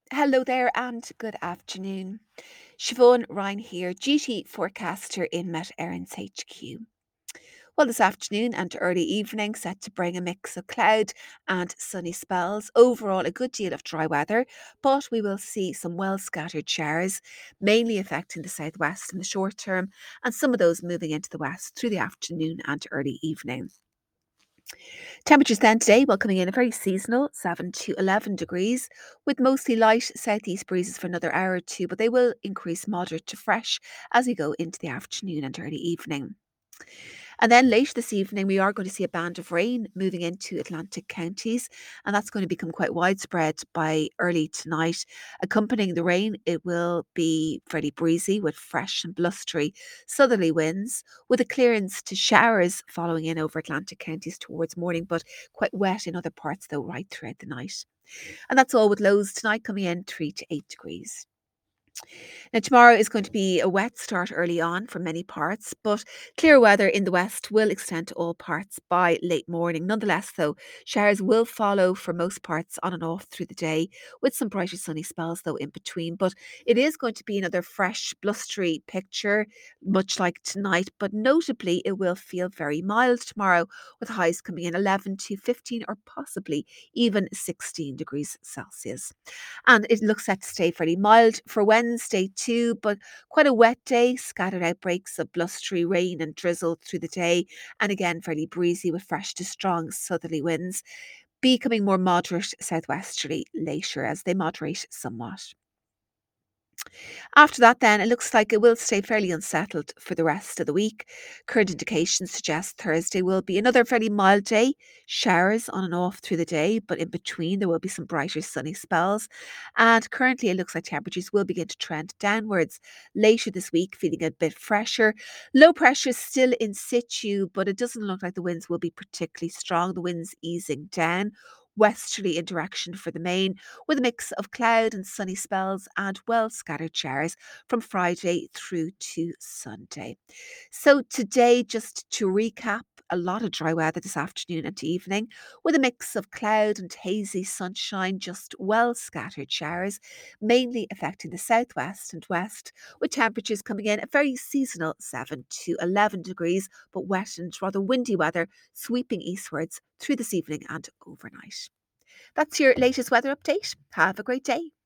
Hello there and good afternoon. Siobhan Ryan here, duty forecaster in Met Erin's HQ. Well, this afternoon and early evening set to bring a mix of cloud and sunny spells. Overall, a good deal of dry weather, but we will see some well scattered showers, mainly affecting the southwest in the short term, and some of those moving into the west through the afternoon and early evening. Temperatures then today, well, coming in a very seasonal 7 to 11 degrees, with mostly light southeast breezes for another hour or two, but they will increase moderate to fresh as we go into the afternoon and early evening. And then later this evening, we are going to see a band of rain moving into Atlantic counties, and that's going to become quite widespread by early tonight. Accompanying the rain, it will be fairly breezy with fresh and blustery southerly winds, with a clearance to showers following in over Atlantic counties towards morning, but quite wet in other parts, though, right throughout the night. And that's all with lows tonight coming in 3 to 8 degrees. Now, tomorrow is going to be a wet start early on for many parts, but clear weather in the west will extend to all parts by late morning. Nonetheless, though, showers will follow for most parts on and off through the day, with some brighter sunny spells, though, in between. But it is going to be another fresh, blustery picture, much like tonight, but notably, it will feel very mild tomorrow, with highs coming in 11 to 15 or possibly even 16 degrees Celsius. And it looks set to stay fairly mild for Wednesday too, but quite a wet day, scattered outbreaks of blustery rain and drizzle through the day, and again fairly breezy with fresh to strong southerly winds, becoming more moderate southwesterly later as they moderate somewhat. After that, then, it looks like it will stay fairly unsettled for the rest of the week. Current indications suggest Thursday will be another fairly mild day, showers on and off through the day, but in between there will be some brighter sunny spells. And currently, it looks like temperatures will begin to trend downwards later this week, feeling a bit fresher. Low pressure is still in situ, but it doesn't look like the winds will be particularly strong. The winds easing down. Westerly in direction for the main, with a mix of cloud and sunny spells and well scattered showers from Friday through to Sunday. So, today, just to recap, a lot of dry weather this afternoon and evening, with a mix of cloud and hazy sunshine, just well scattered showers, mainly affecting the southwest and west, with temperatures coming in at very seasonal 7 to 11 degrees, but wet and rather windy weather sweeping eastwards through this evening and overnight. That's your latest weather update. Have a great day.